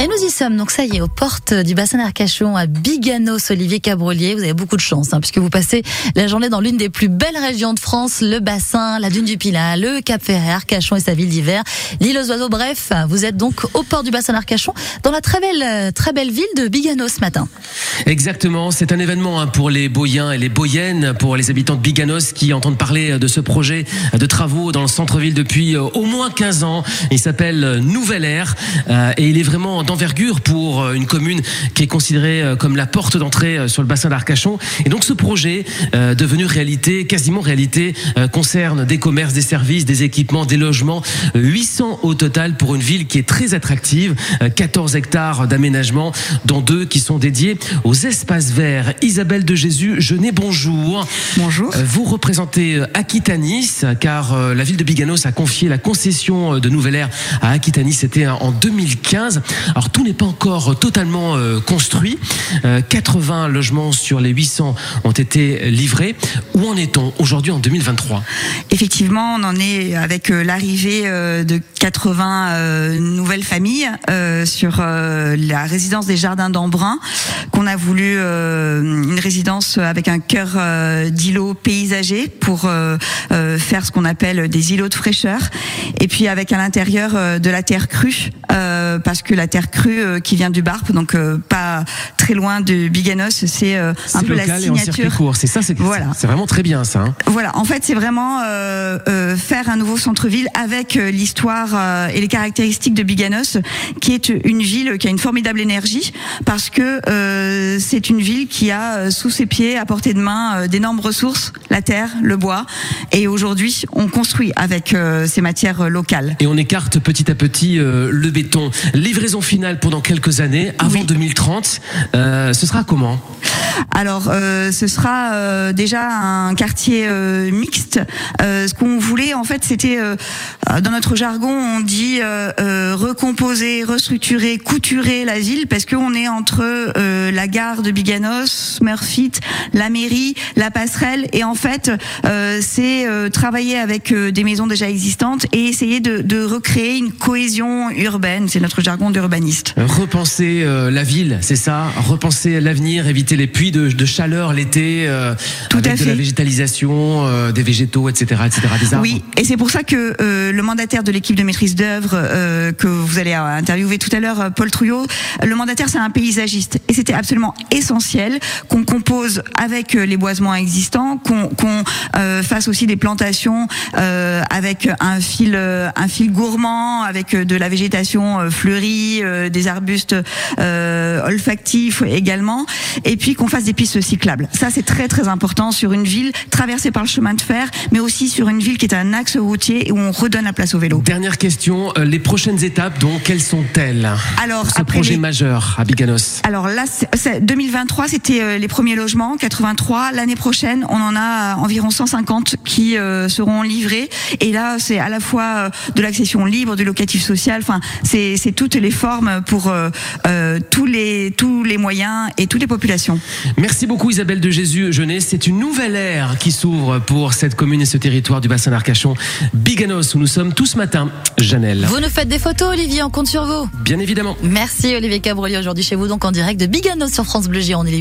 Et nous y sommes, donc ça y est, aux portes du bassin d'Arcachon à Biganos, Olivier Cabrolier. Vous avez beaucoup de chance, puisque vous passez la journée dans l'une des plus belles régions de France, le bassin, la dune du Pilat, le Cap-Ferret, Arcachon et sa ville d'hiver, l'île aux oiseaux. Bref, vous êtes donc au port du bassin d'Arcachon, dans la très belle ville de Biganos ce matin. Exactement, c'est un événement pour les Boyens et les Boyennes, pour les habitants de Biganos qui entendent parler de ce projet de travaux dans le centre-ville depuis au moins 15 ans. Il s'appelle Nouvelle Ère et il est vraiment d'envergure pour une commune qui est considérée comme la porte d'entrée sur le bassin d'Arcachon. Et donc ce projet, devenu réalité, quasiment réalité, concerne des commerces, des services, des équipements, des logements, 800 au total pour une ville qui est très attractive, 14 hectares d'aménagement, dont 2 qui sont dédiés aux espaces verts. Isabelle de Jésus-Jeunet, bonjour. Bonjour. Vous représentez Aquitanis, car la ville de Biganos a confié la concession de Nouvelle Ère à Aquitanis, c'était en 2015. Alors tout n'est pas encore totalement construit. 80 logements sur les 800 ont été livrés. Où en est-on aujourd'hui en 2023 ? Effectivement, on en est avec l'arrivée de 80 nouvelles familles sur la résidence des Jardins d'Embrun, qu'on a voulu une résidence avec un cœur d'îlots paysagers pour faire ce qu'on appelle des îlots de fraîcheur, et puis avec à l'intérieur de la terre crue, parce que la terre crue qui vient du Barp, donc pas très loin de Biganos, c'est un peu la signature. Et en circuit court, c'est ça, voilà. C'est vraiment très bien ça. Voilà, en fait c'est vraiment faire un nouveau centre-ville avec l'histoire et les caractéristiques de Biganos, qui est une ville qui a une formidable énergie, parce que c'est une ville qui a sous ses pieds, à portée de main, d'énormes ressources, la terre, le bois, et aujourd'hui on construit avec ces matières locales. Et on écarte petit à petit le béton. Livraison finale pendant quelques années, avant 2030, ce sera comment ? Alors, ce sera déjà un quartier mixte. Ce qu'on voulait, en fait, c'était, dans notre jargon, on dit recomposer, restructurer, couturer la ville, parce qu'on est entre la gare de Biganos, Smurfit, la mairie, la passerelle, et en fait, c'est travailler avec des maisons déjà existantes et essayer de recréer une cohésion urbaine. C'est notre jargon d'urbaniste. Repenser la ville, c'est ça ? Repenser l'avenir, éviter les puits de chaleur l'été, avec de la végétalisation, des végétaux, etc., des arbres. Oui, et c'est pour ça que le mandataire de l'équipe de maîtrise d'œuvre que vous allez interviewer tout à l'heure, Paul Trouillot, le mandataire c'est un paysagiste, et c'était absolument essentiel qu'on compose avec les boisements existants, qu'on fasse aussi des plantations avec un fil gourmand, avec de la végétation fleurie, des arbustes olfactifs également, et puis qu'on fasse des pistes cyclables. Ça, c'est très très important sur une ville traversée par le chemin de fer, mais aussi sur une ville qui est un axe routier et où on redonne la place au vélo. Dernière question, les prochaines étapes, donc, quelles sont-elles ? Alors, ce projet majeur à Biganos. Alors là, 2023, c'était les premiers logements, 83. L'année prochaine, on en a environ 150 qui seront livrés. Et là, c'est à la fois de l'accession libre, du locatif social. Enfin, c'est toutes les formes pour tous les moyens et toutes les populations. Merci beaucoup Isabelle de Jésus-Jeunet. C'est une nouvelle ère qui s'ouvre pour cette commune et ce territoire du bassin d'Arcachon, Biganos, où nous sommes tous ce matin. Janelle. Vous nous faites des photos, Olivier, on compte sur vous. Bien évidemment. Merci Olivier Cabrolier, aujourd'hui chez vous, donc en direct de Biganos sur France Bleu Gironde.